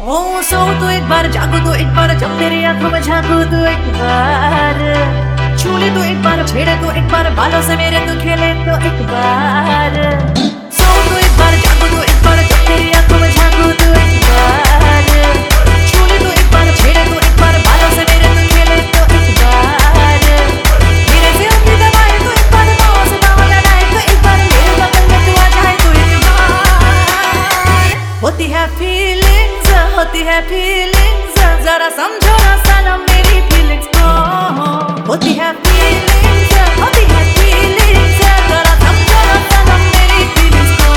ओ सो तो एक बार, जागो तो एक बार, जब तेरी आंखों में झांको तो एक बार, छू ले तो एक बार, छेड़े तो एक बार, बालों से मेरे तो खेले तो एक बार। सो तो एक बार, जागो तो एक बार, जब तेरी आंखों में झांको तो एक बार, छू ले तो एक बार, छेड़े तो एक बार, बालों से मेरे तो खेले तो एक बार। मेरे से उंगली दबाए तो एक बार, बाहों से बाहों लड़ाए तो एक बार, मेरे बगल में तू आ जाए तो एक बार। होती है फीलिंग्स, होती है फीलिंग्स, जरा समझो ना सनम मेरी फीलिंग्स को। होती है फीलिंग्स, होती है फीलिंग्स, जरा समझो ना सनम मेरी फीलिंग्स को।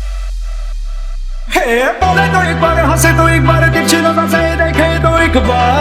बोले तो एक बार, हंसे तो एक बार, तिरछी नजर से देखे तो एक बार।